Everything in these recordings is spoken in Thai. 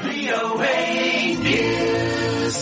VOA News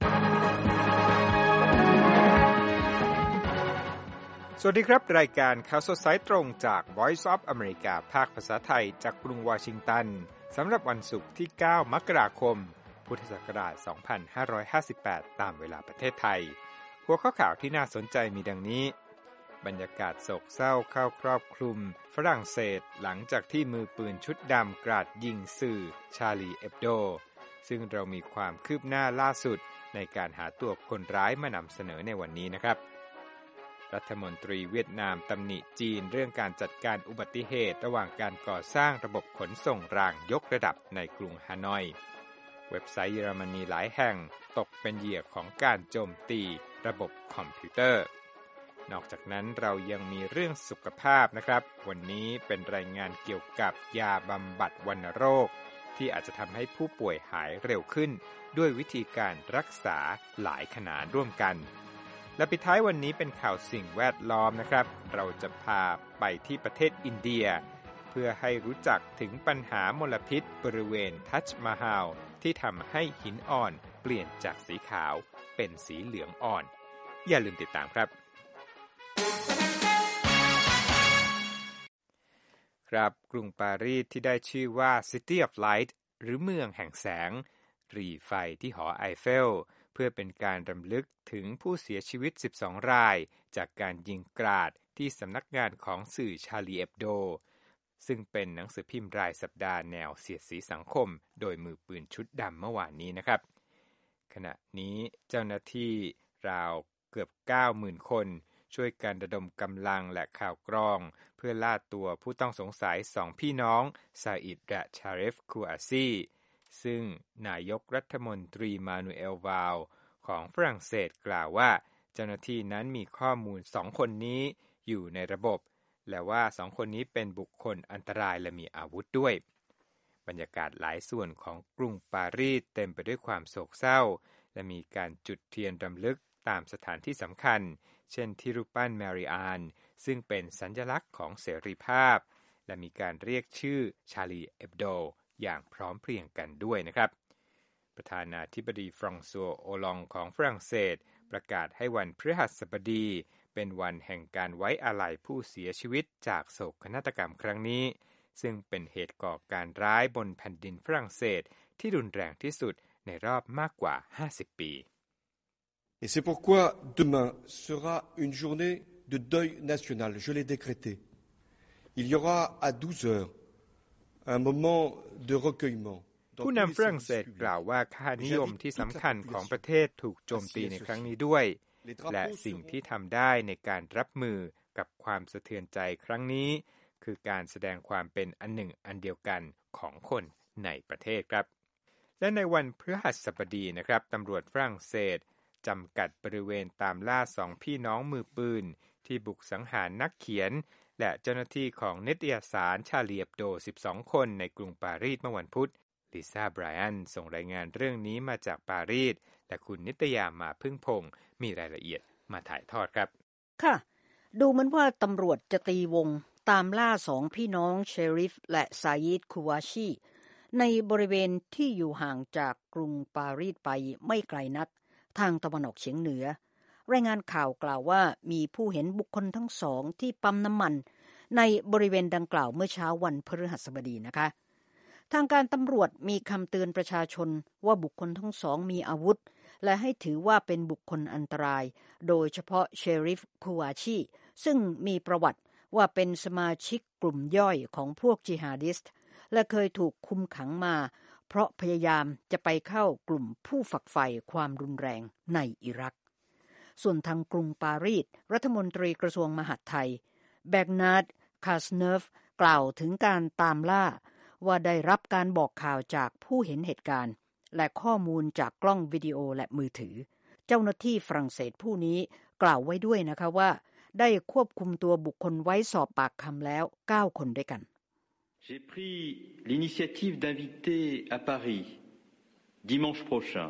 สวัสดีครับรายการข่าวสดสายตรงจาก Voice of America ภาคภาษาไทยจากกรุงวอชิงตันสำหรับวันศุกร์ที่ 9 มกราคม พุทธศักราช 2558 ตามเวลาประเทศไทยหัวข้อข่าวที่น่าสนใจมีดังนี้บรรยากาศโศกเศร้าเข้าครอบคลุมฝรั่งเศสหลังจากที่มือปืนชุดดำกราดยิงสื่อชาลีเอบโดซึ่งเรามีความคืบหน้าล่าสุดในการหาตัวคนร้ายมานำเสนอในวันนี้นะครับรัฐมนตรีเวียดนามตำหนิจีนเรื่องการจัดการอุบัติเหตุระหว่างการก่อสร้างระบบขนส่งรางยกระดับในกรุงฮานอยเว็บไซต์เยอรมนีหลายแห่งตกเป็นเหยื่อของการโจมตีระบบคอมพิวเตอร์นอกจากนั้นเรายังมีเรื่องสุขภาพนะครับวันนี้เป็นรายงานเกี่ยวกับยาบำบัดวัณโรคที่อาจจะทำให้ผู้ป่วยหายเร็วขึ้นด้วยวิธีการรักษาหลายขนาดร่วมกันและปิดท้ายวันนี้เป็นข่าวสิ่งแวดล้อมนะครับเราจะพาไปที่ประเทศอินเดียเพื่อให้รู้จักถึงปัญหามลพิษบริเวณทัชมาฮาลที่ทำให้หินอ่อนเปลี่ยนจากสีขาวเป็นสีเหลืองอ่อนอย่าลืมติดตามครับครับกรุงปารีสที่ได้ชื่อว่า City of Light หรือเมืองแห่งแสงหรี่ไฟที่หอไอเฟลเพื่อเป็นการรำลึกถึงผู้เสียชีวิต12รายจากการยิงกราดที่สำนักงานของสื่อชาลีเอบโดซึ่งเป็นหนังสือพิมพ์รายสัปดาห์แนวเสียดสีสังคมโดยมือปืนชุดดำเมื่อวานนี้นะครับขณะนี้เจ้าหน้าที่ราวเกือบ 90,000 คนช่วยกันระดมกำลังและข่าวกรองเพื่อล่าตัวผู้ต้องสงสัย2พี่น้องซาอิดและชาเรฟคูอาซีซึ่งนายกรัฐมนตรีมานูเอลวาลของฝรั่งเศสกล่าวว่าเจ้าหน้าที่นั้นมีข้อมูล2คนนี้อยู่ในระบบและว่า2คนนี้เป็นบุคคลอันตรายและมีอาวุธด้วยบรรยากาศหลายส่วนของกรุงปารีสเต็มไปด้วยความโศกเศร้าและมีการจุดเทียนรำลึกตามสถานที่สำคัญเช่นที่รูปปั้นแมรี่อานซึ่งเป็นสัญลักษณ์ของเสรีภาพและมีการเรียกชื่อชาลีเอบโดอย่างพร้อมเพรียงกันด้วยนะครับประธานาธิบดีฟรองซัวโอลองของฝรั่งเศสประกาศให้วันพฤหัสบดีเป็นวันแห่งการไว้อาลัยผู้เสียชีวิตจากโศกนาฏกรรมครั้งนี้ซึ่งเป็นเหตุก่อการร้ายบนแผ่นดินฝรั่งเศสที่รุนแรงที่สุดในรอบมากกว่า50ปี Et c'est pourquoi demain sera une journée de deuil national. Je l'ai décrété. Il y aura à 12 heures un moment de recueillement. ผู้นำฝรั่งเศสกล่าวว่าค่านิยมที่สำคัญของประเทศถูกโจมตีในครั้งนี้ด้วยและสิ่งที่ทำได้ในการรับมือกับความสะเทือนใจครั้งนี้คือการแสดงความเป็นอันหนึ่งอันเดียวกันของคนในประเทศครับและในวันพฤหัสบดีนะครับตำรวจฝรั่งเศสจำกัดบริเวณตามล่า2พี่น้องมือปืนที่บุกสังหารนักเขียนและเจ้าหน้าที่ของนิตยสารชาลีเอบโด12คนในกรุงปารีสเมื่อวันพุธลิซ่าไบรอันส่งรายงานเรื่องนี้มาจากปารีสและคุณนิตยามาพึ่งพงศ์มีรายละเอียดมาถ่ายทอดครับค่ะดูเหมือนว่าตำรวจจะตีวงตามล่า2พี่น้องเชริฟและซายิดคูวาชีในบริเวณที่อยู่ห่างจากกรุงปารีสไปไม่ไกลนักทางตะวันออกเฉียงเหนือรายงานข่าวกล่าวว่ามีผู้เห็นบุคคลทั้งสองที่ปั๊มน้ำมันในบริเวณดังกล่าวเมื่อเช้าวันพฤหัสบดีนะคะทางการตำรวจมีคำเตือนประชาชนว่าบุคคลทั้งสองมีอาวุธและให้ถือว่าเป็นบุคคลอันตรายโดยเฉพาะเชริฟคูวาชีซึ่งมีประวัติว่าเป็นสมาชิกกลุ่มย่อยของพวกจิฮาดิสต์และเคยถูกคุมขังมาเพราะพยายามจะไปเข้ากลุ่มผู้ฝักใฝ่ความรุนแรงในอิรักส่วนทางกรุงปารีสรัฐมนตรีกระทรวงมหาดไทยแบกนาร์ดคาสเนฟกล่าวถึงการตามล่าว่าได้รับการบอกข่าวจากผู้เห็นเหตุการณ์และข้อมูลจากกล้องวิดีโอและมือถือเจ้าหน้าที่ฝรั่งเศสผู้นี้กล่าวไว้ด้วยนะคะว่าได้ควบคุมตัวบุคคลไว้สอบปากคำแล้ว9คนด้วยกัน J'ai pris l'initiative d'inviter à Paris, dimanche prochain,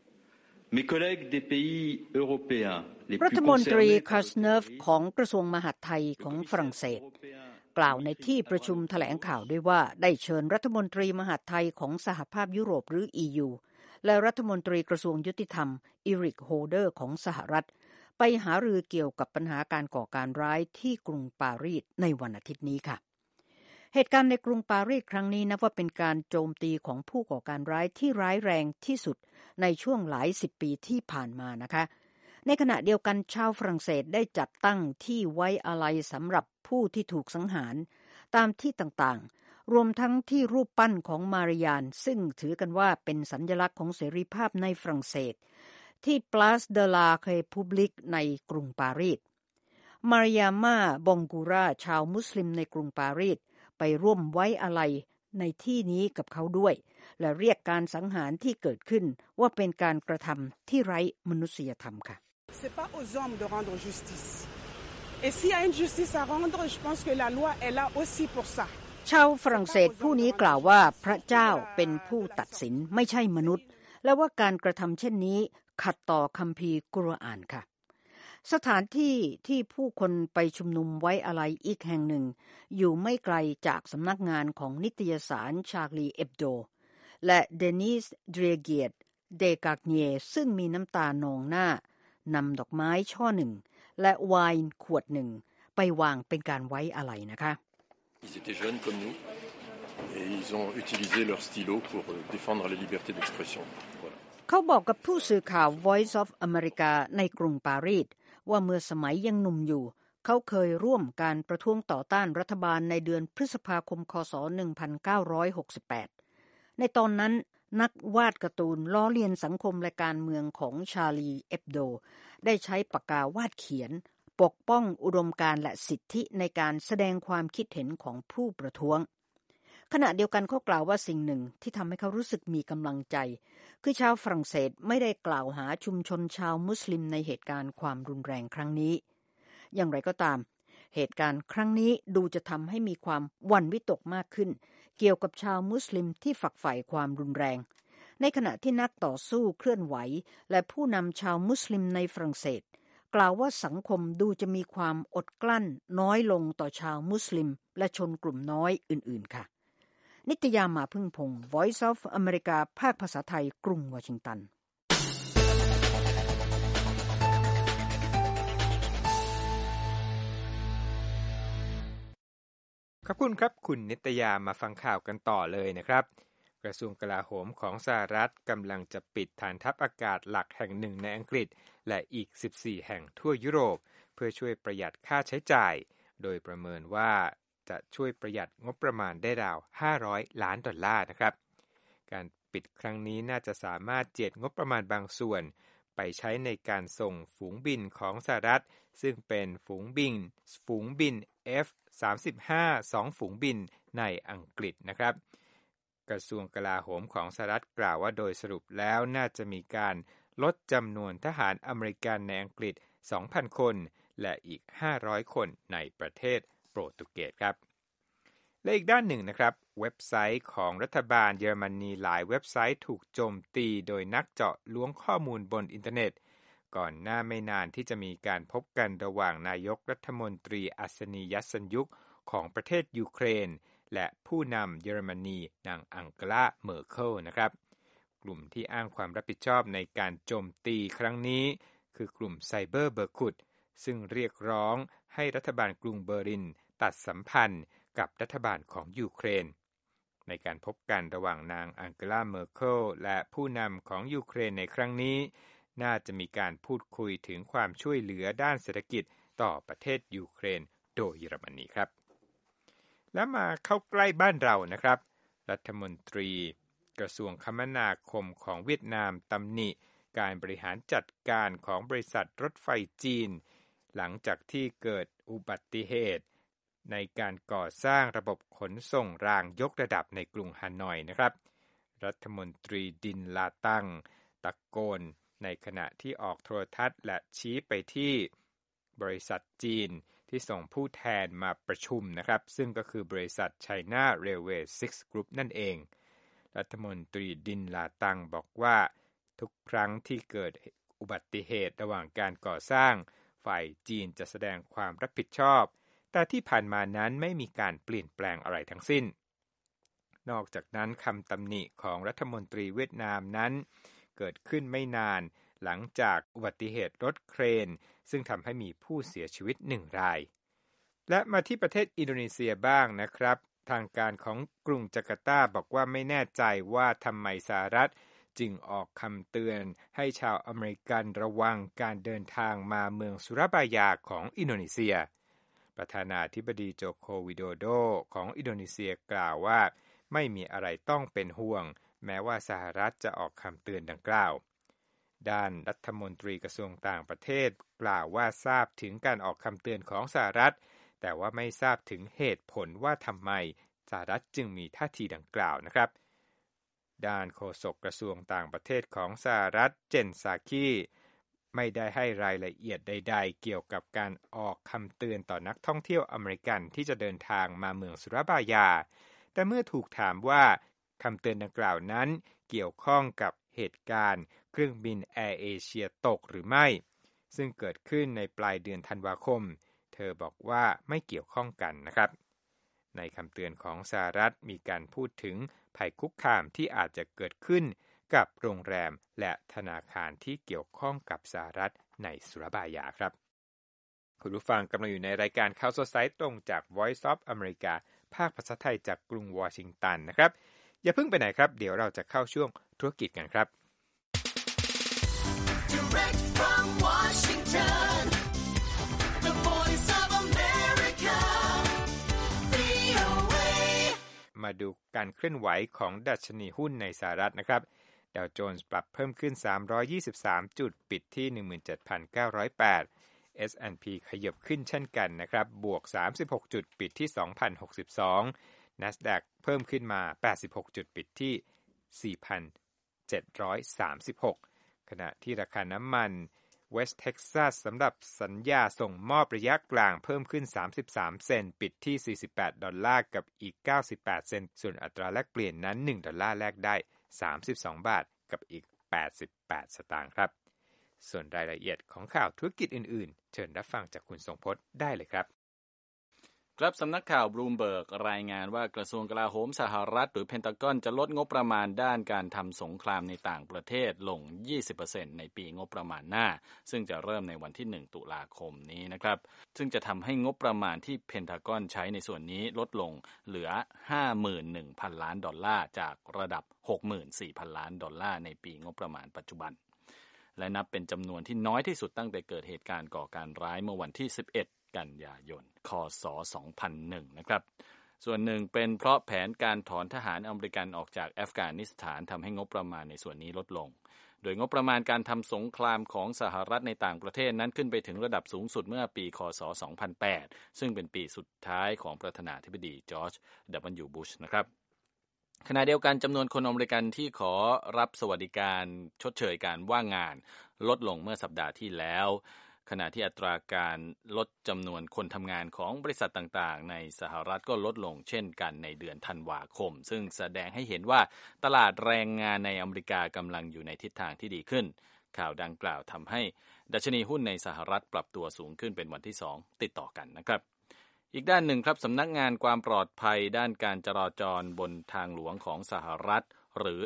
mes collègues des pays européens les รั plus ฐมนตรี concernés คาสเนฟของกระทรวงมหาดไทยของฝรั่งเศสกล่าวในที่ประชุมแถลงข่าวด้วยว่าได้เชิญรัฐมนตรีมหาดไทยของสหภาพยุโรปหรือ EU และรัฐมนตรีกระทรวงยุติธรรมอีริกโฮเดอร์ของสหรัฐไปหารือเกี่ยวกับปัญหาการก่อการร้ายที่กรุงปารีสในวันอาทิตย์นี้ค่ะเหตุการณ์ในกรุงปารีสครั้งนี้นับว่าเป็นการโจมตีของผู้ก่อการร้ายที่ร้ายแรงที่สุดในช่วงหลายสิบปีที่ผ่านมานะคะในขณะเดียวกันชาวฝรั่งเศสได้จัดตั้งที่ไว้อาลัยสำหรับผู้ที่ถูกสังหารตามที่ต่างๆรวมทั้งที่รูปปั้นของมาริยานซึ่งถือกันว่าเป็นสัญลักษณ์ของเสรีภาพในฝรั่งเศสที่ Place de la République ในกรุงปารีสมาริยาม่าบองกูราชาวมุสลิมในกรุงปารีสไปร่วมไว้อาลัยในที่นี้กับเขาด้วยและเรียกการสังหารที่เกิดขึ้นว่าเป็นการกระทำที่ไร้มนุษยธรรมค่ะ C'est pas aux hommes de rendre justice. Et s'il y a une justice à rendre, je pense que la loi est là aussi pour ça. ชาวฝรั่งเศสผู้นี้กล่าวว่าพระเจ้าเป็นผู้ตัดสินไม่ใช่มนุษย์และว่าการกระทำเช่นนี้ขัดต่อคัมภีร์กุรอานค่ะสถานที่ที่ผู้คนไปชุมนุมไว้อาลัยอีกแห่งหนึ่งอยู่ไม่ไกลจากสำนักงานของนิตยสารชาร์ลีเอบโดและเดนิสเดรเกียร์เดกากเนียซึ่งมีน้ำตานองหน้านำดอกไม้ช่อหนึ่งและไวน์ขวดหนึ่งไปวางเป็นการไว้อาลัยนะคะ Ils étaient jeunes comme nous et ils ont utilisé leur stylo pour défendre la liberté d'expression. Voilà. เขาบอกกับผู้สื่อข่าว Voice of America ในกรุงปารีสว่าเมื่อสมัยยังหนุ่มอยู่เขาเคยร่วมการประท้วงต่อต้านรัฐบาลในเดือนพฤษภาคมคศ1968ในตอนนั้นนักวาดการ์ตูนล้อเลียนสังคมและการเมืองของชาลีเอบโดได้ใช้ปากกาวาดเขียนปกป้องอุดมการณ์และสิทธิในการแสดงความคิดเห็นของผู้ประท้วงขณะเดียวกันเขากล่าวว่าสิ่งหนึ่งที่ทำให้เขารู้สึกมีกำลังใจคือชาวฝรั่งเศสไม่ได้กล่าวหาชุมชนชาวมุสลิมในเหตุการณ์ความรุนแรงครั้งนี้อย่างไรก็ตามเหตุการณ์ครั้งนี้ดูจะทำให้มีความหวั่นวิตกมากขึ้นเกี่ยวกับชาวมุสลิมที่ฝักใฝ่ความรุนแรงในขณะที่นักต่อสู้เคลื่อนไหวและผู้นำชาวมุสลิมในฝรั่งเศสกล่าวว่าสังคมดูจะมีความอดกลั้นน้อยลงต่อชาวมุสลิมและชนกลุ่มน้อยอื่นๆค่ะนิตยามาพึ่งพงษ์ Voice of America ภาคภาษาไทยกรุงวอชิงตันขอบคุณครับคุณนิตยามาฟังข่าวกันต่อเลยนะครับกระทรวงกลาโหมของสหรัฐกำลังจะปิดฐานทัพอากาศหลักแห่งหนึ่งในอังกฤษและอีก14แห่งทั่วยุโรปเพื่อช่วยประหยัดค่าใช้จ่ายโดยประเมินว่าจะช่วยประหยัดงบประมาณได้ราว$500 ล้านนะครับการปิดครั้งนี้น่าจะสามารถเจียดงบประมาณบางส่วนไปใช้ในการส่งฝูงบินของสหรัฐซึ่งเป็นฝูงบิน F-35 2ฝูงบินในอังกฤษนะครับกระทรวงกลาโหมของสหรัฐกล่าวว่าโดยสรุปแล้วน่าจะมีการลดจำนวนทหารอเมริกันในอังกฤษ 2,000 คนและอีก500คนในประเทศโปรตุเกสครับและอีกด้านหนึ่งนะครับเว็บไซต์ของรัฐบาลเยอรมนีหลายเว็บไซต์ถูกโจมตีโดยนักเจาะล้วงข้อมูลบนอินเทอร์เน็ตก่อนหน้าไม่นานที่จะมีการพบกันระหว่างนายกรัฐมนตรีอัศนียัสซันยุคของประเทศยูเครนและผู้นำเยอรมนีนางอังเกลาเมอร์เคิลนะครับกลุ่มที่อ้างความรับผิดชอบในการโจมตีครั้งนี้คือกลุ่มไซเบอร์เบอร์คุดซึ่งเรียกร้องให้รัฐบาลกรุงเบอร์ลินตัดสัมพันธ์กับรัฐบาลของยูเครนในการพบกันระหว่างนางอังเกลาเมอร์เคิลและผู้นำของยูเครนในครั้งนี้น่าจะมีการพูดคุยถึงความช่วยเหลือด้านเศรษฐกิจต่อประเทศยูเครนโดยเยอรมนีครับแล้วมาเข้าใกล้บ้านเรานะครับรัฐมนตรีกระทรวงคมนาคมของเวียดนามตำหนิการบริหารจัดการของบริษัทรถไฟจีนหลังจากที่เกิดอุบัติเหตุในการก่อสร้างระบบขนส่งรางยกระดับในกรุงฮานอยนะครับรัฐมนตรีดินลาตังตะโกนในขณะที่ออกโทรทัศน์และชี้ไปที่บริษัทจีนที่ส่งผู้แทนมาประชุมนะครับซึ่งก็คือบริษัท China Railway Six Group นั่นเองรัฐมนตรีดินลาตังบอกว่าทุกครั้งที่เกิดอุบัติเหตุระหว่างการก่อสร้างฝ่ายจีนจะแสดงความรับผิดชอบแต่ที่ผ่านมานั้นไม่มีการเปลี่ยนแปลงอะไรทั้งสิ้นนอกจากนั้นคำตำหนิของรัฐมนตรีเวียดนามนั้นเกิดขึ้นไม่นานหลังจากอุบัติเหตุรถเครนซึ่งทำให้มีผู้เสียชีวิต1 รายและมาที่ประเทศอินโดนีเซียบ้างนะครับทางการของกรุงจาการ์ตาบอกว่าไม่แน่ใจว่าทำไมสหรัฐจึงออกคำเตือนให้ชาวอเมริกันระวังการเดินทางมาเมืองสุราบายาของอินโดนีเซียประธานาธิบดีโจโควิโดโดของอินโดนีเซียกล่าวว่าไม่มีอะไรต้องเป็นห่วงแม้ว่าสหรัฐจะออกคำเตือนดังกล่าวด้านรัฐมนตรีกระทรวงต่างประเทศกล่าวว่าทราบถึงการออกคำเตือนของสหรัฐแต่ว่าไม่ทราบถึงเหตุผลว่าทำไมสหรัฐจึงมีท่าทีดังกล่าวนะครับด้านโฆษกกระทรวงต่างประเทศของสหรัฐเจนซาคีไม่ได้ให้รายละเอียดใดๆเกี่ยวกับการออกคำเตือนต่อนักท่องเที่ยวอเมริกันที่จะเดินทางมาเมืองสุราบายาแต่เมื่อถูกถามว่าคำเตือนดังกล่าวนั้นเกี่ยวข้องกับเหตุการณ์เครื่องบินแอร์เอเชียตกหรือไม่ซึ่งเกิดขึ้นในปลายเดือนธันวาคมเธอบอกว่าไม่เกี่ยวข้องกันนะครับในคำเตือนของสหรัฐมีการพูดถึงภัยคุกคามที่อาจจะเกิดขึ้นกับโรงแรมและธนาคารที่เกี่ยวข้องกับสหรัฐในสุราบายาครับคุณผู้ฟังกำลังอยู่ในรายการข่าวสดสายตรงจาก Voice of America ภาคภาษาไทยจากกรุงวอชิงตันนะครับอย่าเพิ่งไปไหนครับเดี๋ยวเราจะเข้าช่วงธุรกิจกันครับ Direct from Washington, the Voice of America, VOA มาดูการเคลื่อนไหวของดัชนีหุ้นในสหรัฐนะครับดาวโจนส์ปรับเพิ่มขึ้น323จุดปิดที่ 17,908 S&P ขยับขึ้นเช่นกันนะครับบวก36จุดปิดที่ 2,062 NASDAQ เพิ่มขึ้นมา86จุดปิดที่ 4,736 ขณะที่ราคาน้ำมัน West Texas สำหรับสัญญาส่งมอบระยะกลางเพิ่มขึ้น33เซนต์ปิดที่$48กับอีก98เซนต์ส่วนอัตราแลกเปลี่ยนนั้น$1แลกได้32บาทกับอีก88สตางค์ครับส่วนรายละเอียดของข่าวธุรกิจอื่นๆเชิญรับฟังจากคุณทรงพจน์ได้เลยครับครับสำนักข่าวบลูมเบิร์กรายงานว่ากระทรวงกลาโหมสหรัฐหรือเพนทากอนจะลดงบประมาณด้านการทำสงครามในต่างประเทศลง 20% ในปีงบประมาณหน้าซึ่งจะเริ่มในวันที่1ตุลาคมนี้นะครับซึ่งจะทำให้งบประมาณที่เพนทากอนใช้ในส่วนนี้ลดลงเหลือ 51,000 ล้านดอลลาร์จากระดับ 64,000 ล้านดอลลาร์ในปีงบประมาณปัจจุบันและนับเป็นจำนวนที่น้อยที่สุดตั้งแต่เกิดเหตุการณ์ก่อการร้ายเมื่อวันที่11กันยายนคศ2001นะครับส่วนหนึ่งเป็นเพราะแผนการถอนทหารอเมริกันออกจากอัฟกานิสถานทำให้งบประมาณในส่วนนี้ลดลงโดยงบประมาณการทำสงครามของสหรัฐในต่างประเทศนั้นขึ้นไปถึงระดับสูงสุดเมื่อปีคศ2008ซึ่งเป็นปีสุดท้ายของประธานาธิบดีจอร์จ W. บุชนะครับขณะเดียวกันจำนวนคนอเมริกันที่ขอรับสวัสดิการชดเชยการว่างงานลดลงเมื่อสัปดาห์ที่แล้วขณะที่อัตราการลดจำนวนคนทำงานของบริษัทต่างๆในสหรัฐก็ลดลงเช่นกันในเดือนธันวาคมซึ่งแสดงให้เห็นว่าตลาดแรงงานในอเมริกากำลังอยู่ในทิศทางที่ดีขึ้นข่าวดังกล่าวทำให้ดัชนีหุ้นในสหรัฐปรับตัวสูงขึ้นเป็นวันที่2ติดต่อกันนะครับอีกด้านหนึ่งครับสำนักงานความปลอดภัยด้านการจราจรบนทางหลวงของสหรัฐหรือ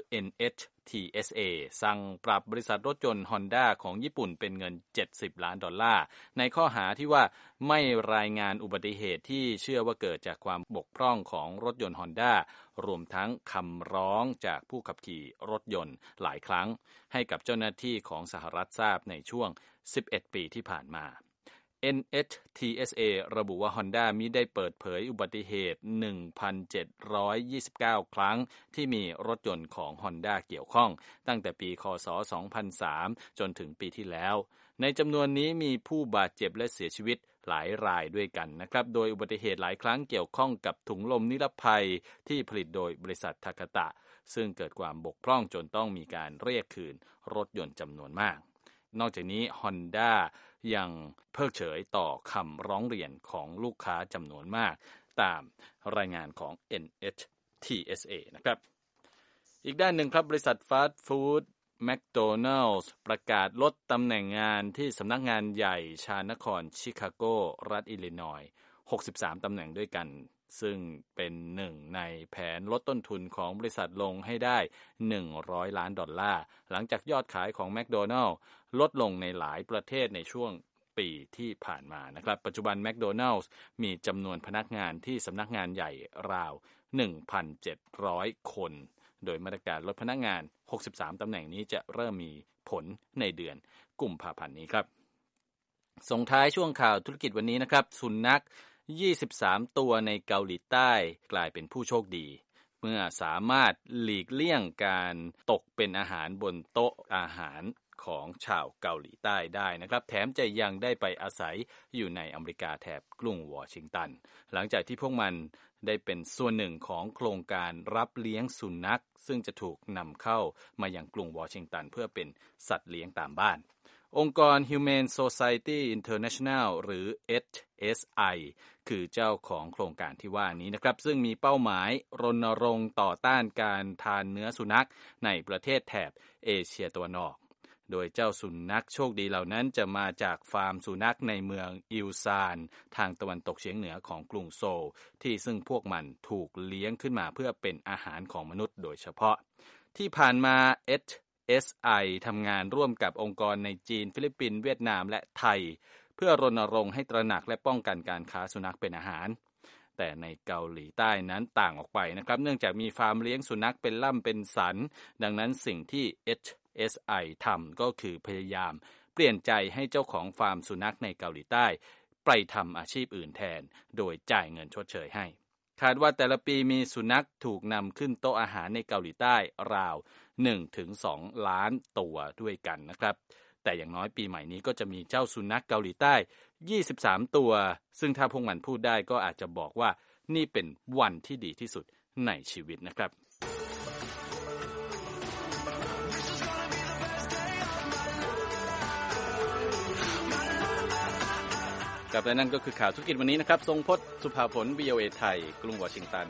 NHTSA สั่งปรับบริษัทรถยนต์ Honda ของญี่ปุ่นเป็นเงิน$70 ล้านในข้อหาที่ว่าไม่รายงานอุบัติเหตุที่เชื่อว่าเกิดจากความบกพร่องของรถยนต์ Honda รวมทั้งคำร้องจากผู้ขับขี่รถยนต์หลายครั้งให้กับเจ้าหน้าที่ของสหรัฐทราบในช่วง11ปีที่ผ่านมา NHTSA ระบุว่า Honda มิได้เปิดเผยอุบัติเหตุ 1,729 ครั้งที่มีรถยนต์ของ Honda เกี่ยวข้องตั้งแต่ปีคศ 2003 จนถึงปีที่แล้วในจำนวนนี้มีผู้บาดเจ็บและเสียชีวิตหลายรายด้วยกันนะครับโดยอุบัติเหตุหลายครั้งเกี่ยวข้องกับถุงลมนิรภัยที่ผลิตโดยบริษัททาคาตะซึ่งเกิดความบกพร่องจนต้องมีการเรียกคืนรถยนต์จำนวนมากนอกจากนี้ Honda ยังเพิกเฉยต่อคำร้องเรียนของลูกค้าจำนวนมากตามรายงานของ NHTSA นะครับอีกด้านหนึ่งครับบริษัทฟาสต์ฟู้ดแมคโดนัลด์ประกาศลดตำแหน่งงานที่สำนักงานใหญ่ชานครชิคาโกรัฐอิลลินอยส์ 63ตำแหน่งด้วยกันซึ่งเป็นหนึ่งในแผนลดต้นทุนของบริษัทลงให้ได้$100 ล้านหลังจากยอดขายของแมคโดนัลด์ลดลงในหลายประเทศในช่วงปีที่ผ่านมานะครับปัจจุบันแมคโดนัลด์มีจำนวนพนักงานที่สำนักงานใหญ่ราว 1,700 คนโดยมาตรการลดพนักงาน63ตำแหน่งนี้จะเริ่มมีผลในเดือนกุมภาพันธ์นี้ครับส่งท้ายช่วงข่าวธุรกิจวันนี้นะครับสุนัข23ตัวในเกาหลีใต้กลายเป็นผู้โชคดีเมื่อสามารถหลีกเลี่ยงการตกเป็นอาหารบนโต๊ะอาหารของชาวเกาหลีใต้ได้นะครับแถมจะยังได้ไปอาศัยอยู่ในอเมริกาแถบกรุงวอชิงตันหลังจากที่พวกมันได้เป็นส่วนหนึ่งของโครงการรับเลี้ยงสุนัขซึ่งจะถูกนำเข้ามายังกรุงวอชิงตันเพื่อเป็นสัตว์เลี้ยงตามบ้านองค์กร Humane Society International หรือ HSI คือเจ้าของโครงการที่ว่านี้นะครับซึ่งมีเป้าหมายรณรงค์ต่อต้านการทานเนื้อสุนัขในประเทศแถบเอเชียตะวันออกโดยเจ้าสุนัขโชคดีเหล่านั้นจะมาจากฟาร์มสุนัขในเมืองอิลซานทางตะวันตกเฉียงเหนือของกรุงโซลที่ซึ่งพวกมันถูกเลี้ยงขึ้นมาเพื่อเป็นอาหารของมนุษย์โดยเฉพาะที่ผ่านมา HSI ทำงานร่วมกับองค์กรในจีนฟิลิปปินส์เวียดนามและไทยเพื่อรณรงค์ให้ตระหนักและป้องกันการค้าสุนัขเป็นอาหารแต่ในเกาหลีใต้นั้นต่างออกไปนะครับเนื่องจากมีฟาร์มเลี้ยงสุนัขเป็นล่ำเป็นสันดังนั้นสิ่งที่ HSI ทำก็คือพยายามเปลี่ยนใจให้เจ้าของฟาร์มสุนัขในเกาหลีใต้ไปทำอาชีพอื่นแทนโดยจ่ายเงินชดเชยให้คาดว่าแต่ละปีมีสุนัขถูกนำขึ้นโต๊ะอาหารในเกาหลีใต้ราว 1-2 ล้านตัวด้วยกันนะครับแต่อย่างน้อยปีใหม่นี้ก็จะมีเจ้าสุนัขเกาหลีใต้23ตัวซึ่งถ้าพวกมันพูดได้ก็อาจจะบอกว่านี่เป็นวันที่ดีที่สุดในชีวิตนะครับกับและนั่นก็คือข่าวธุรกิจวันนี้นะครับทรงพจน์สุภาผล VOA ไทยกรุงวอชิงตัน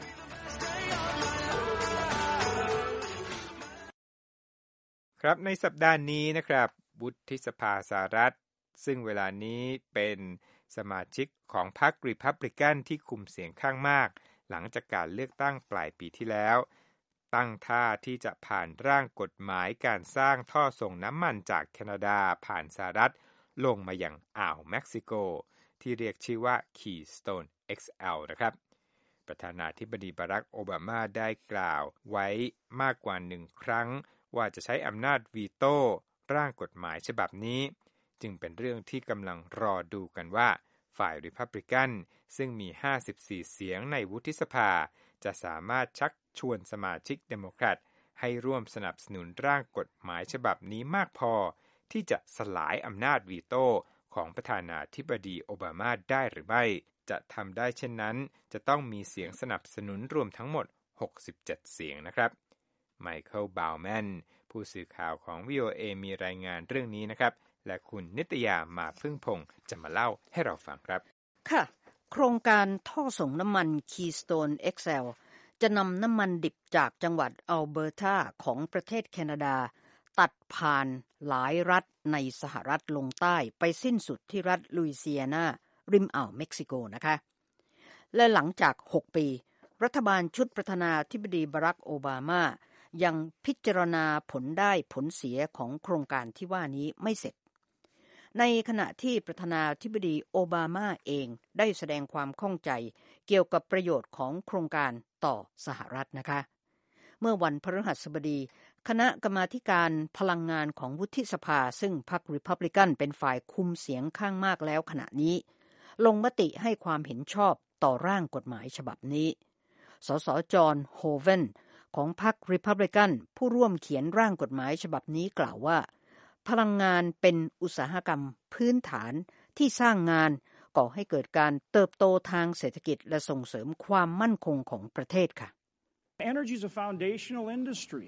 ครับในสัปดาห์นี้นะครับวุฒิสภาสหรัฐซึ่งเวลานี้เป็นสมาชิกของพรรครีพับลิกันที่คุมเสียงข้างมากหลังจากการเลือกตั้งปลายปีที่แล้วตั้งท่าที่จะผ่านร่างกฎหมายการสร้างท่อส่งน้ำมันจากแคนาดาผ่านสหรัฐลงมายังอ่าวเม็กซิโกที่เรียกชื่อว่า Keystone XL นะครับประธานาธิบดีบารักโอบามาได้กล่าวไว้มากกว่า1ครั้งว่าจะใช้อำนาจวีโต้ร่างกฎหมายฉบับนี้จึงเป็นเรื่องที่กำลังรอดูกันว่าฝ่ายริพับลิกันซึ่งมี54เสียงในวุฒิสภาจะสามารถชักชวนสมาชิกเดโมแครตให้ร่วมสนับสนุนร่างกฎหมายฉบับนี้มากพอที่จะสลายอำนาจวีโต้ของประธานาธิบดีโอบามาได้หรือไม่จะทำได้เช่นนั้นจะต้องมีเสียงสนับสนุนรวมทั้งหมด67เสียงนะครับไมเคิลบาวแมนผู้สื่อข่าวของ VOA มีรายงานเรื่องนี้นะครับและคุณนิตยามาพึ่งพงษ์จะมาเล่าให้เราฟังครับค่ะโครงการท่อส่งน้ำมัน Keystone XL จะนำน้ำมันดิบจากจังหวัดอัลเบอร์ตาของประเทศแคนาดาตัดผ่านหลายรัฐในสหรัฐลงใต้ไปสิ้นสุดที่รัฐลุยเซียนาริมอ่าวเม็กซิโกนะคะและหลังจาก6ปีรัฐบาลชุดประธานาธิบดีบารักโอบามายังพิจารณาผลได้ผลเสียของโครงการที่ว่านี้ไม่เสร็จในขณะที่ประธานาธิบดีโอบามาเองได้แสดงความข้องใจเกี่ยวกับประโยชน์ของโครงการต่อสหรัฐนะคะเมื่อวันพฤหัสบดีคณะกรรมาธิการพลังงานของวุฒิสภาซึ่งพรรครีพับลิกันเป็นฝ่ายคุมเสียงข้างมากแล้วขณะนี้ลงมติให้ความเห็นชอบต่อร่างกฎหมายฉบับนี้สสจอห์นโฮเวนของพรรครีพับลิกันผู้ร่วมเขียนร่างกฎหมายฉบับนี้กล่าวว่าพลังงานเป็นอุตสาหกรรมพื้นฐานที่สร้างงานก่อให้เกิดการเติบโตทางเศรษฐกิจและส่งเสริมความมั่นคงของประเทศค่ะ Energy is a foundational industry.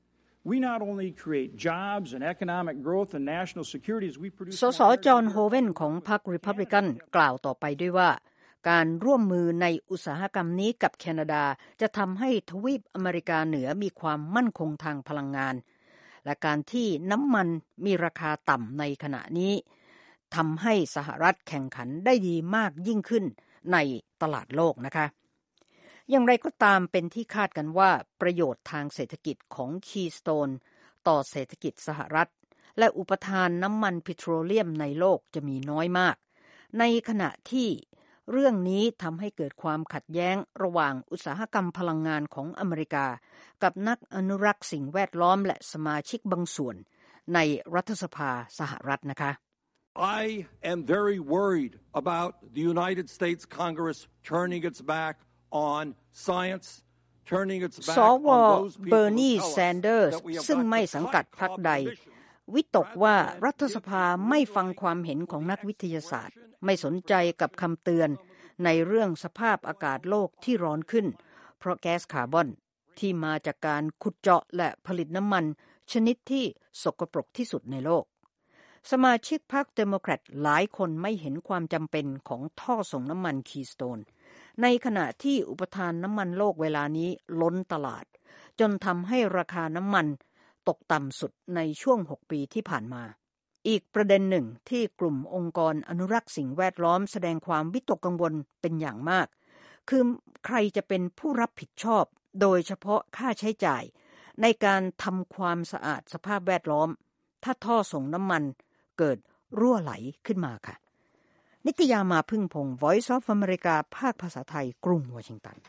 We not only create jobs and economic growth and national security as we produce สสจอห์นโฮเวนของพรรครีพับลิกันกล่าวต่อไปด้วยว่าการร่วมมือในอุตสาหกรรมนี้กับแคนาดาจะทำให้ทวีปอเมริกาเหนือมีความมั่นคงทางพลังงานและการที่น้ำมันมีราคาต่ำในขณะนี้ทำให้สหรัฐแข่งขันได้ดีมากยิ่งขึ้นในตลาดโลกนะคะอย่างไรก็ตามเป็นที่คาดกันว่าประโยชน์ทางเศรษฐกิจของ Keystone ต่อเศรษฐกิจสหรัฐและอุปทานน้ำมันปิโตรเลียมในโลกจะมีน้อยมากในขณะที่เรื่องนี้ทำให้เกิดความขัดแย้งระหว่างอุตสาหกรรมพลังงานของอเมริกากับนักอนุรักษ์สิ่งแวดล้อมและสมาชิกบางส่วนในรัฐสภาสหรัฐนะคะ I am very worried about the United States Congress turning its back on science, turning its back on those people เบอร์นีแซนเดอร์สซึ่งไม่สังกัดพรรคใดวิตกว่ารัฐสภาไม่ฟังความเห็นของนักวิทยาศาสตร์ไม่สนใจกับคำเตือนในเรื่องสภาพอากาศโลกที่ร้อนขึ้นเพราะแก๊สคาร์บอนที่มาจากการขุดเจาะและผลิตน้ำมันชนิดที่สกปรกที่สุดในโลกสมาชิกพรรคเดโมแครตหลายคนไม่เห็นความจำเป็นของท่อส่งน้ำมันคีสโตนในขณะที่อุปทานน้ำมันโลกเวลานี้ล้นตลาดจนทำให้ราคาน้ำมันตกต่ำสุดในช่วง6ปีที่ผ่านมาอีกประเด็นหนึ่งที่กลุ่มองค์กรอนุรักษ์สิ่งแวดล้อมแสดงความวิตกกังวลเป็นอย่างมากคือใครจะเป็นผู้รับผิดชอบโดยเฉพาะค่าใช้จ่ายในการทำความสะอาดสภาพแวดล้อมถ้าท่อส่งน้ำมันเกิดรั่วไหลขึ้นมาค่ะนิตยามาพึ่งพงศ์ Voice of America ภาคภาษาไทยกรุงวอชิงตัน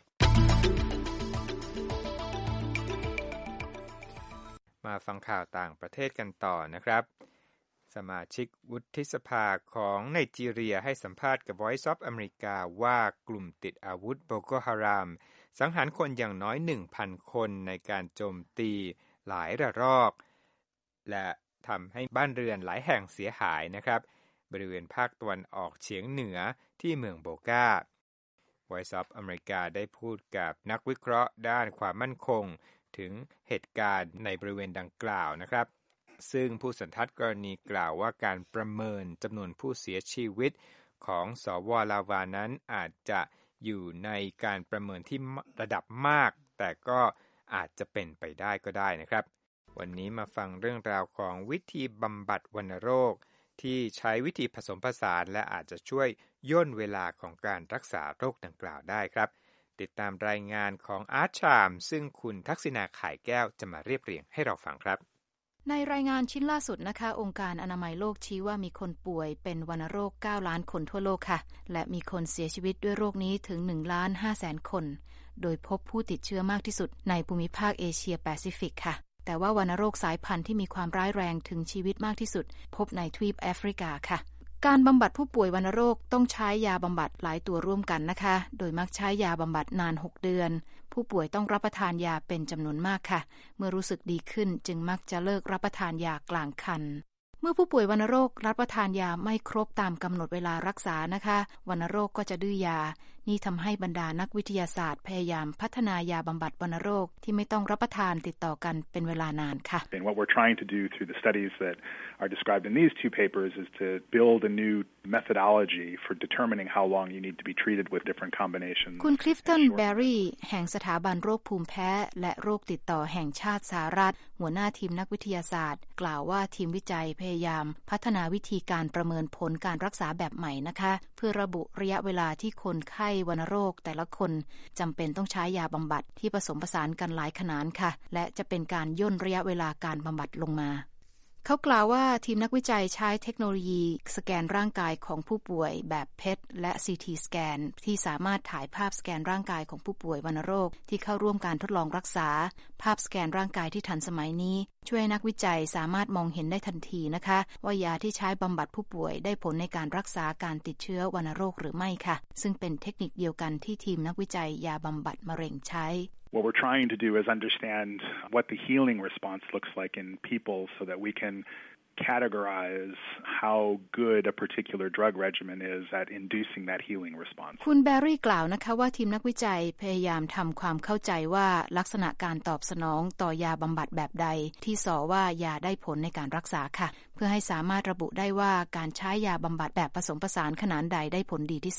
มาฟังข่าวต่างประเทศกันต่อนะครับสมาชิกวุฒิสภาของไนจีเรียให้สัมภาษณ์กับ Voice of America ว่ากลุ่มติดอาวุธโบโกฮารามสังหารคนอย่างน้อย 1,000 คนในการโจมตีหลายระลอกและทำให้บ้านเรือนหลายแห่งเสียหายนะครับบริเวณภาคตะวันออกเฉียงเหนือที่เมืองโบกา Voice of America ได้พูดกับนักวิเคราะห์ด้านความมั่นคงถึงเหตุการณ์ในบริเวณดังกล่าวนะครับซึ่งผู้สันทัดกรณีกล่าวว่าการประเมินจำนวนผู้เสียชีวิตของสว.ลาวานั้นอาจจะอยู่ในการประเมินที่ระดับมากแต่ก็อาจจะเป็นไปได้ก็ได้นะครับวันนี้มาฟังเรื่องราวของวิธีบำบัดวัณโรคที่ใช้วิธีผสมผสานและอาจจะช่วยย่นเวลาของการรักษาโรคดังกล่าวได้ครับติดตามรายงานของอาร์ตชามซึ่งคุณทักษิณาข่ายแก้วจะมาเรียบเรียงให้เราฟังครับในรายงานชิ้นล่าสุดนะคะองค์การอนามัยโลกชี้ว่ามีคนป่วยเป็นวัณโรค9ล้านคนทั่วโลกค่ะและมีคนเสียชีวิตด้วยโรคนี้ถึง 1,500,000 คนโดยพบผู้ติดเชื้อมากที่สุดในภูมิภาคเอเชียแปซิฟิกค่ะแต่ว่าวัณโรคสายพันธุ์ที่มีความร้ายแรงถึงชีวิตมากที่สุดพบในทวีปแอฟริกาค่ะการบำบัดผู้ป่วยวัณโรคต้องใช้ยาบำบัดหลายตัวร่วมกันนะคะโดยมักใช้ยาบำบัดนาน6เดือนผู้ป่วยต้องรับประทานยาเป็นจำนวนมากค่ะเมื่อรู้สึกดีขึ้นจึงมักจะเลิกรับประทานยากลางคันเมื่อผู้ป่วยวัณโรครับประทานยาไม่ครบตามกำหนดเวลารักษานะคะวัณโรคก็จะดื้อยานี่ทำให้บรรดานักวิทยาศาสตร์พยายามพัฒนายาบำบัดวัณโรคที่ไม่ต้องรับประทานติดต่อกันเป็นเวลานานค่ะ And what we're trying to do through the studies that are described in these two papers is to build a new methodology for determining how long you need to be treated with different combinations คุณคลิฟตันแบร์รี่แห่งสถาบันโรคภูมิแพ้และโรคติดต่อแห่งชาติสหรัฐหัวหน้าทีมนักวิทยาศาสตร์กล่าวว่าทีมวิจัยพยายามพัฒนาวิธีการประเมินผลการรักษาแบบใหม่นะคะเพื่อระบุระยะเวลาที่คนไข้วัณโรคแต่ละคนจำเป็นต้องใช้ยาบำบัดที่ผสมผสานกันหลายขนาดค่ะและจะเป็นการย่นระยะเวลาการบำบัดลงมาเขากล่าวว่าทีมนักวิจัยใช้เทคโนโลยีสแกนร่างกายของผู้ป่วยแบบเพชรและ CT สแกนที่สามารถถ่ายภาพสแกนร่างกายของผู้ป่วยวัณโรคที่เข้าร่วมการทดลองรักษาภาพสแกนร่างกายที่ทันสมัยนี้ช่วยนักวิจัยสามารถมองเห็นได้ทันทีนะคะว่ายาที่ใช้บำบัดผู้ป่วยได้ผลในการรักษาการติดเชื้อวัณโรคหรือไม่ค่ะซึ่งเป็นเทคนิคเดียวกันที่ทีมนักวิจัยยาบำบัดมะเร็งใช้ What we're trying to do is understand what the healing response looks like in people so that we can categorize how good a particular drug regimen is at inducing that healing response. คุณแบร์รี่กล่าวนะคะว่าทีมนักวิจัยพยายามทำความเข้าใจว่าลักษณะการตอบสนองต่อยาบำบัดแบบใดที่สอว่ายาได้ผลในการรักษาค่ะเพื่อให้สามารถระบุได้ว่าการใช้ยาบำบัดแบบผสมผสานขนาดใดได้ผลดีที่สุด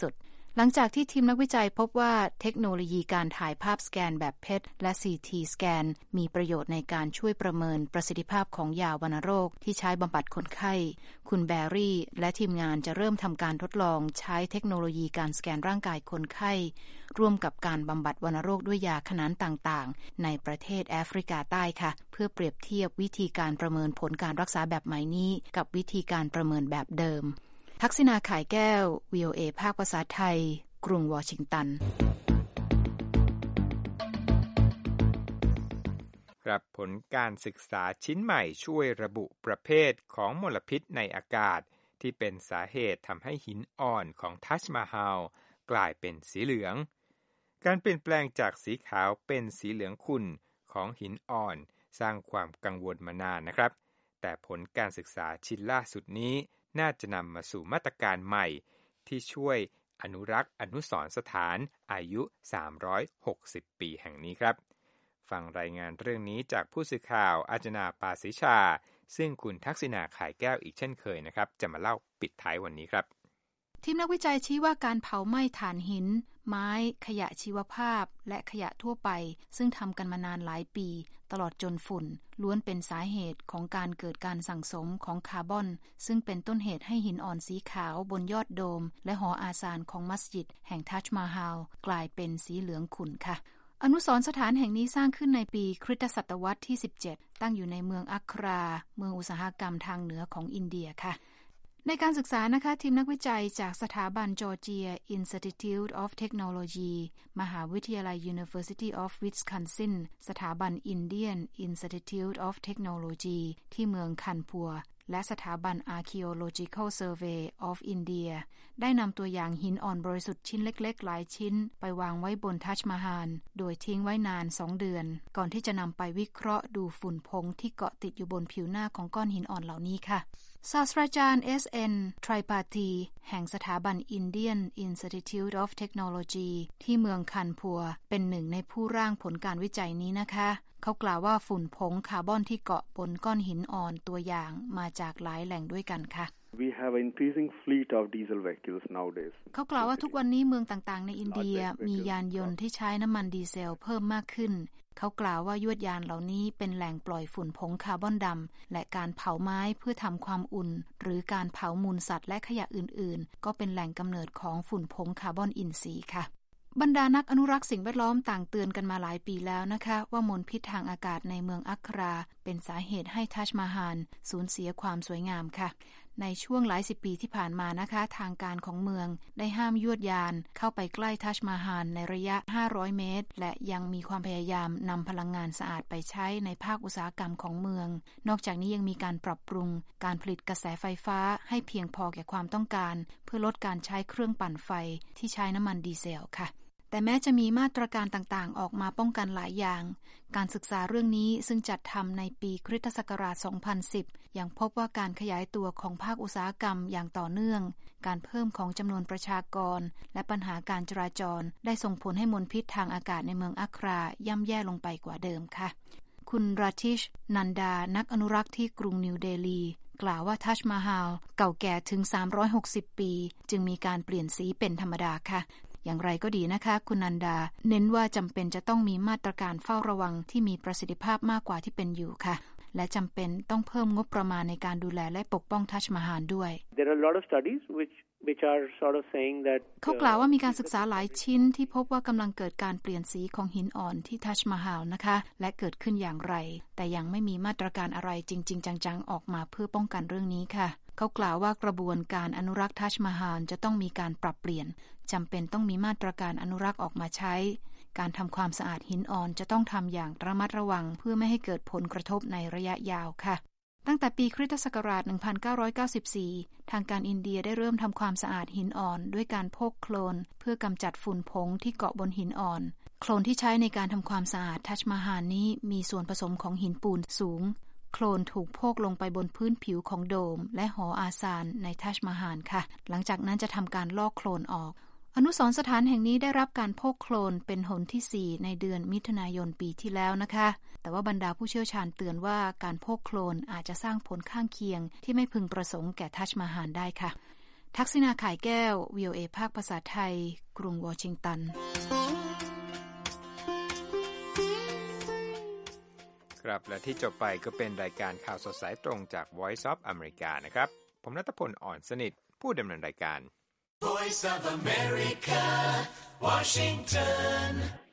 หลังจากที่ทีมนักวิจัยพบว่าเทคโนโลยีการถ่ายภาพสแกนแบบ PET และ CT สแกนมีประโยชน์ในการช่วยประเมินประสิทธิภาพของยาวัณโรคที่ใช้บำบัดคนไข้คุณแบรี่และทีมงานจะเริ่มทำการทดลองใช้เทคโนโลยีการสแกนร่างกายคนไข้ร่วมกับการบำบัดวัณโรคด้วยยาขนานต่างๆในประเทศแอฟริกาใต้ค่ะเพื่อเปรียบเทียบวิธีการประเมินผลการรักษาแบบใหม่นี้กับวิธีการประเมินแบบเดิมทักษิณาข่ายแก้ว VOA ภาคภาษาไทยกรุงวอชิงตันครับผลการศึกษาชิ้นใหม่ช่วยระบุประเภทของมลพิษในอากาศที่เป็นสาเหตุทำให้หินอ่อนของทัชมาฮาลกลายเป็นสีเหลืองการเปลี่ยนแปลงจากสีขาวเป็นสีเหลืองขุ่นของหินอ่อนสร้างความกังวลมานานนะครับแต่ผลการศึกษาชิ้นล่าสุดนี้น่าจะนำมาสู่มาตรการใหม่ที่ช่วยอนุรักษ์อนุสรณ์สถานอายุ360ปีแห่งนี้ครับฟังรายงานเรื่องนี้จากผู้สื่อข่าวอาจนาปาศิชาซึ่งคุณทักษิณาข่ายแก้วอีกเช่นเคยนะครับจะมาเล่าปิดท้ายวันนี้ครับทีมนักวิจัยชี้ว่าการเผาไหม้ถ่านหินไม้ขยะชีวภาพและขยะทั่วไปซึ่งทำกันมานานหลายปีตลอดจนฝุ่นล้วนเป็นสาเหตุของการเกิดการสั่งสมของคาร์บอนซึ่งเป็นต้นเหตุให้หินอ่อนสีขาวบนยอดโดมและหออาซานของมัสยิดแห่งทัชมาฮาลกลายเป็นสีเหลืองขุ่นค่ะอนุสรณ์สถานแห่งนี้สร้างขึ้นในปีคริสตศตวรรษที่17ตั้งอยู่ในเมืองอัคราเมืองอุตสาหกรรมทางเหนือของอินเดียค่ะในการศึกษานะคะทีมนักวิจัยจากสถาบัน Georgia Institute of Technology มหาวิทยาลัย University of Wisconsin สถาบัน Indian Institute of Technology ที่เมืองคันพัวและสถาบัน Archaeological Survey of India ได้นำตัวอย่างหินอ่อนบริสุทธิ์ชิ้นเล็กๆหลายชิ้นไปวางไว้บนทัชมาฮาลโดยทิ้งไว้นาน2 เดือนก่อนที่จะนำไปวิเคราะห์ดูฝุ่นผงที่เกาะติดอยู่บนผิวหน้าของก้อนหินอ่อนเหล่านี้ค่ะศาสตราจารย์ S.N. Tripathi แห่งสถาบัน Indian Institute of Technology ที่เมืองคันพัวเป็นหนึ่งในผู้ร่างผลการวิจัยนี้นะคะเขากล่าวว่าฝุ่นผงคาร์บอนที่เกาะบนก้อนหินอ่อนตัวอย่างมาจากหลายแหล่งด้วยกันค่ะ We have an increasing fleet of diesel vehicles nowadays. เขากล่าวว่าทุกวันนี้เมืองต่างๆในอินเดียมียานยนต์ที่ใช้น้ำมันดีเซลเพิ่มมากขึ้นเขากล่าวว่ายวดยานเหล่านี้เป็นแหล่งปล่อยฝุ่นผงคาร์บอนดำและการเผาไม้เพื่อทำความอุ่นหรือการเผามูลสัตว์และขยะอื่นๆก็เป็นแหล่งกำเนิดของฝุ่นผงคาร์บอนอินทรีย์ค่ะบรรดานักอนุรักษ์สิ่งแวดล้อมต่างเตือนกันมาหลายปีแล้วนะคะว่ามลพิษทางอากาศในเมืองอัคราเป็นสาเหตุให้ทัชมาฮาลสูญเสียความสวยงามค่ะในช่วงหลายสิบปีที่ผ่านมานะคะทางการของเมืองได้ห้ามยวดยานเข้าไปใกล้ทัชมาฮาลในระยะ500เมตรและยังมีความพยายามนำพลังงานสะอาดไปใช้ในภาคอุตสาหกรรมของเมืองนอกจากนี้ยังมีการปรับปรุงการผลิตกระแสไฟฟ้าให้เพียงพอแก่ความต้องการเพื่อลดการใช้เครื่องปั่นไฟที่ใช้น้ำมันดีเซลค่ะแต่แม้จะมีมาตรการต่างๆออกมาป้องกันหลายอย่างการศึกษาเรื่องนี้ซึ่งจัดทำในปีคริสตศักราช 2010 ยังพบว่าการขยายตัวของภาคอุตสาหกรรมอย่างต่อเนื่องการเพิ่มของจำนวนประชากรและปัญหาการจราจรได้ส่งผลให้มลพิษทางอากาศในเมืองอัคราย่ำแย่ลงไปกว่าเดิมค่ะคุณราทิชนันดานักอนุรักษ์ที่กรุงนิวเดลีกล่าวว่าทัชมาฮาลเก่าแก่ถึง360ปีจึงมีการเปลี่ยนสีเป็นธรรมดาค่ะอย่างไรก็ดีนะคะคุณนันดาเน้นว่าจำเป็นจะต้องมีมาตรการเฝ้าระวังที่มีประสิทธิภาพมากกว่าที่เป็นอยู่ค่ะและจำเป็นต้องเพิ่มงบประมาณในการดูแลและปกป้องทัชมาฮาลด้วย There are a lot of studies which are sort of saying that เขากล่าวว่ามีการศึกษาหลายชิ้นที่พบว่ากำลังเกิดการเปลี่ยนสีของหินอ่อนที่ทัชมาฮาลนะคะและเกิดขึ้นอย่างไรแต่ยังไม่มีมาตรการอะไรจริงๆจังๆออกมาเพื่อป้องกันเรื่องนี้ค่ะเขากล่าวว่ากระบวนการอนุรักษ์ทัชมาฮาลจะต้องมีการปรับเปลี่ยนจำเป็นต้องมีมาตรการอนุรักษ์ออกมาใช้การทำความสะอาดหินอ่อนจะต้องทำอย่างระมัดระวังเพื่อไม่ให้เกิดผลกระทบในระยะยาวค่ะตั้งแต่ปีคริสตศักราช 1994 ทางการอินเดียได้เริ่มทำความสะอาดหินอ่อนด้วยการพกโคลนเพื่อกำจัดฝุ่นผงที่เกาะบนหินอ่อนโคลนที่ใช้ในการทำความสะอาดทัชมาฮาลนี้มีส่วนผสมของหินปูนสูงโคลนถูกพกลงไปบนพื้นผิวของโดมและหออาซานในทัชมาฮาลค่ะหลังจากนั้นจะทำการลอกโคลนออกอนุสรณ์สถานแห่งนี้ได้รับการพกโคลนเป็นหนที่4ในเดือนมิถุนายนปีที่แล้วนะคะแต่ว่าบรรดาผู้เชี่ยวชาญเตือนว่าการพกโคลนอาจจะสร้างผลข้างเคียงที่ไม่พึงประสงค์แก่ทัชมาฮาลได้ค่ะทักษิณา ข่ายแก้ว VOA ภาคภาษาไทย กรุงวอชิงตันครับและที่จบไปก็เป็นรายการข่าวสดสายตรงจาก Voice of America นะครับผมณัฐพล อ่อนสนิทผู้ดำเนินรายการ Voice of America, Washington